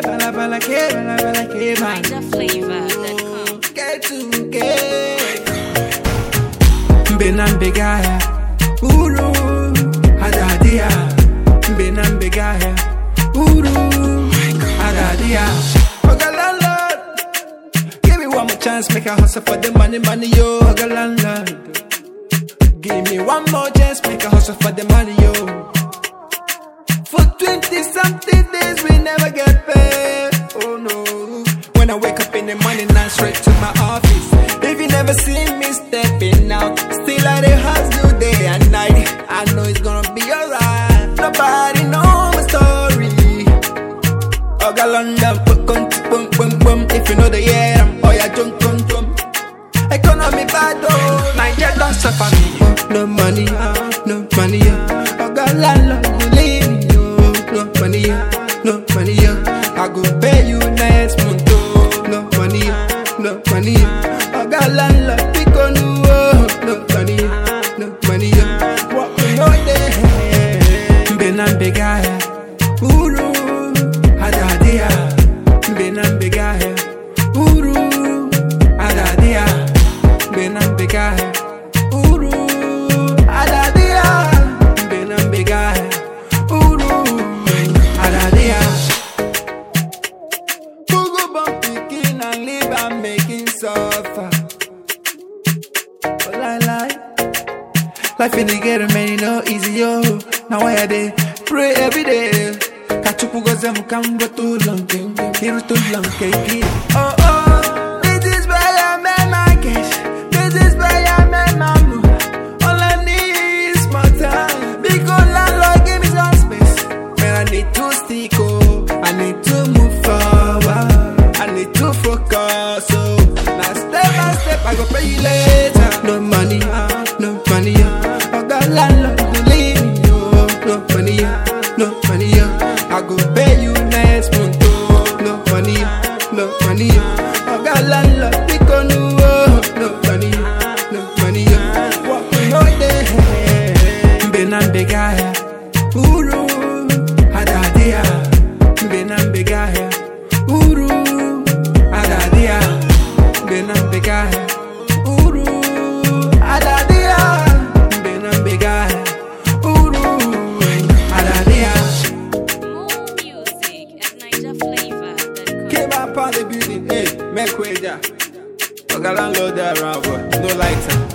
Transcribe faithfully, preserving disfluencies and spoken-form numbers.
bala bala ke, bala bala ke, man. Niger Flavor dot com. Get to get. Benan begaya, uru, adadia. Benan begaya, uru, adadia. Oga landlord, give me one more chance, make a hustle for the money, money, yo. Oga landlord, give me one more chance, make a hustle for the money, yo. For twenty something days we never get paid. Oh no. When I wake up in the morning and straight to my office. If you never see me stepping out, still I dey hustle day and night. I know it's gonna be alright. Nobody know my story. Oga London, put con boom boom boom. If you know the year, I'm oh yeah jump jump jump. Economy bad oh, Niger don't suffer me. No money, no money. Oga London, you leave me. No money, no money, I go pay you next month. Oh, no money, no money, I got landlord, pick on you. Oh, no money, no money, what we know there. Benan begaya, uru, adadia. Benan begaya, uru, adadia. Benan begaya, uru, adadia. Benan begaya. I'm making suffer. But I like life in the ghetto, man, you know, easy, yo. Now I dey pray every day. Kachupu goze mukambo too long, hiru too long, keki. Oh oh, this is where I made my cash. This is where I made my move. All I need is more time. Because landlord give me some space. Man, I need to stick, oh, I need to move forward. I need to focus, so now step by step I go pay you later. No money, no money, I got landlord to leave me. No money, no money, I go pay you next month. No money, no money, I got landlord pick on you. No money, no money, what we know there. Benan begaya, uru, adadia. Benan begaya, uru. Adadia, benan begaya, uru, adadia, benan begaya, uru, adadia. More music at Niger Flavor dot com. Came up on the building, hey, make way there. Oga landlord there around, boy, no lighter.